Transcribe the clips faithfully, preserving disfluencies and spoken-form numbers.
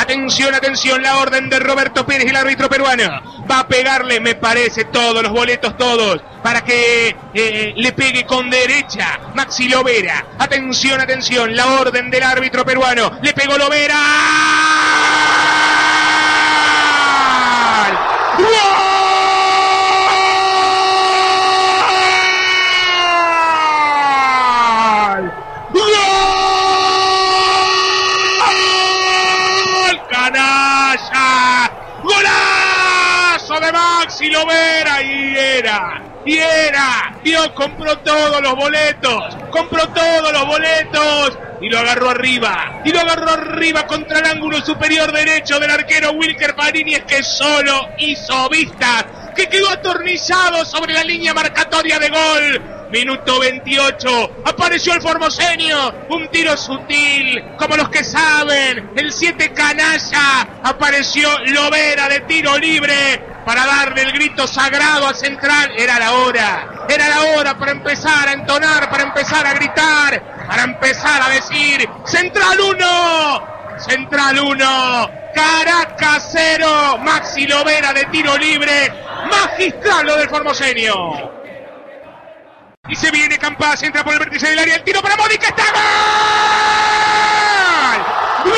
Atención, atención, la orden de Roberto Pérez, el árbitro peruano. Va a pegarle, me parece, todos los boletos, todos, para que eh, le pegue con derecha Maxi Lovera. Atención, atención, la orden del árbitro peruano. Le pegó Lovera. ¡Gol! ¡Gol! ¡Canalla! ¡Golazo de Maxi Lovera! Y era, y era. Dios compró todos los boletos, compró todos los boletos y lo agarró arriba. Y lo agarró arriba contra el ángulo superior derecho del arquero Wilker Fariñez, que solo hizo vistas, que quedó atornillado sobre la línea marcatoria de gol. Minuto veintiocho, apareció el formoseño, un tiro sutil, como los que saben, el siete canalla, apareció Lovera de tiro libre, para darle el grito sagrado a Central. Era la hora, era la hora para empezar a entonar, para empezar a gritar, para empezar a decir, Central uno, Central uno, Caracas cero, Maxi Lovera de tiro libre, magistral lo del formoseño. Y se viene Campas, entra por el vértice del área, el tiro para Módica, ¡está gol! ¡Gol!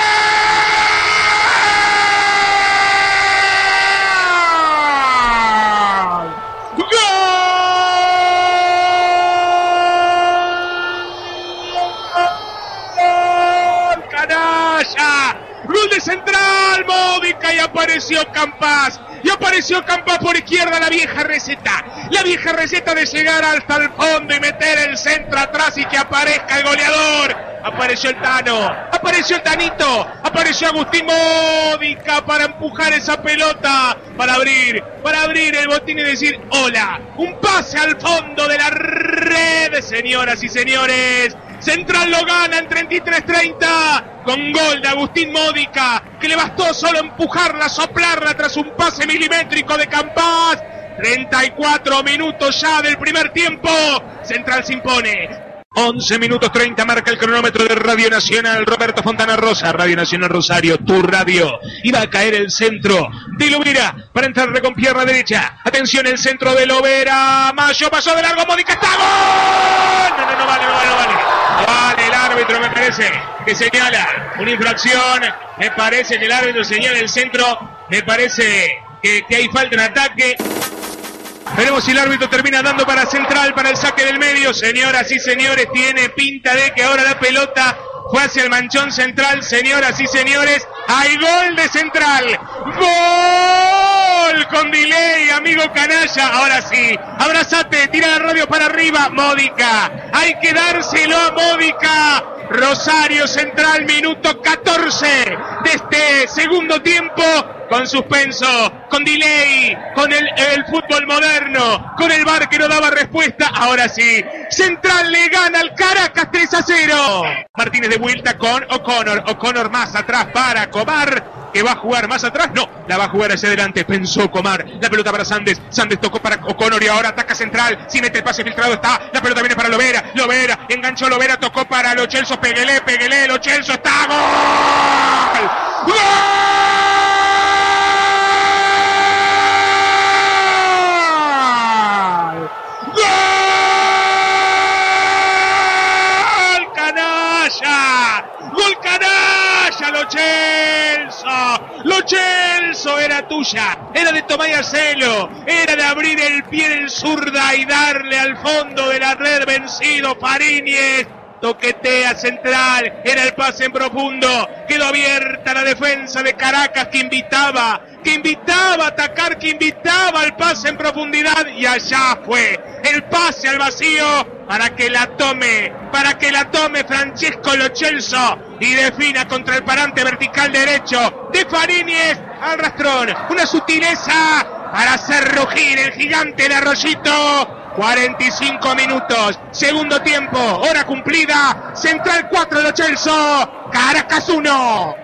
¡Gol! ¡Canalla! ¡Gol de Central! Módica, y apareció Campas. Y apareció Campas por izquierda, la vieja receta. La vieja receta de llegar hasta el fondo y meter el centro atrás y que aparezca el goleador. Apareció el Tano, apareció el Tanito, apareció Agustín Módica para empujar esa pelota, para abrir, para abrir el botín y decir hola. Un pase al fondo de la red, señoras y señores. Central lo gana en treinta y tres treinta con gol de Agustín Módica, que le bastó solo empujarla, soplarla tras un pase milimétrico de Campas. treinta y cuatro minutos ya del primer tiempo. Central se impone. once minutos treinta marca el cronómetro de Radio Nacional. Roberto Fontana Rosa, Radio Nacional Rosario, tu radio. Y va a caer el centro de Lovera para entrarle con pierna derecha. Atención, el centro de Lovera. Mayo pasó de largo, Módica, ¡está gol! No, no, no vale, no vale, no vale. No vale, el árbitro me parece que señala una infracción. Me parece que el árbitro señala el centro. Me parece que, que hay falta en ataque. Veremos si el árbitro termina dando para Central, para el saque del medio. Señoras y señores, tiene pinta de que ahora la pelota fue hacia el manchón Central. Señoras y señores, hay gol de Central. ¡Gol! Con delay, amigo canalla. Ahora sí, abrazate, tira la radio para arriba. Módica, hay que dárselo a Módica. Rosario Central, minuto catorce de este segundo tiempo, con suspenso, con delay, con el, el fútbol moderno, con el V A R que no daba respuesta. Ahora sí, Central le gana al Caracas tres a cero. Martínez de vuelta con O'Connor, O'Connor más atrás para Comar, que va a jugar más atrás, no, la va a jugar hacia adelante, pensó Comar, la pelota para Sandes, Sandes tocó para O'Connor y ahora ataca Central, si mete el pase filtrado está, la pelota viene para Lovera, Lovera, enganchó Lovera, tocó para Lo Celso, Peguelé, Peguelé, Lo Celso, está, ¡gol! ¡Gol! ¡Gol, canalla! ¡Gol, canalla, Lo Celso! Lo Celso era tuya, era de Tomás Arcelo, era de abrir el pie del zurda y darle al fondo de la red vencido Fariñez. Toquetea Central, era el pase en profundo, quedó abierta la defensa de Caracas que invitaba, que invitaba a atacar, que invitaba al pase en profundidad, y allá fue el pase al vacío para que la tome, para que la tome Francesco Lo Celso y defina contra el parante vertical derecho de Fariñez al rastrón, una sutileza para hacer rugir el gigante de Arroyito. cuarenta y cinco minutos, segundo tiempo, hora cumplida, Central cuatro, Lo Celso, Caracas uno.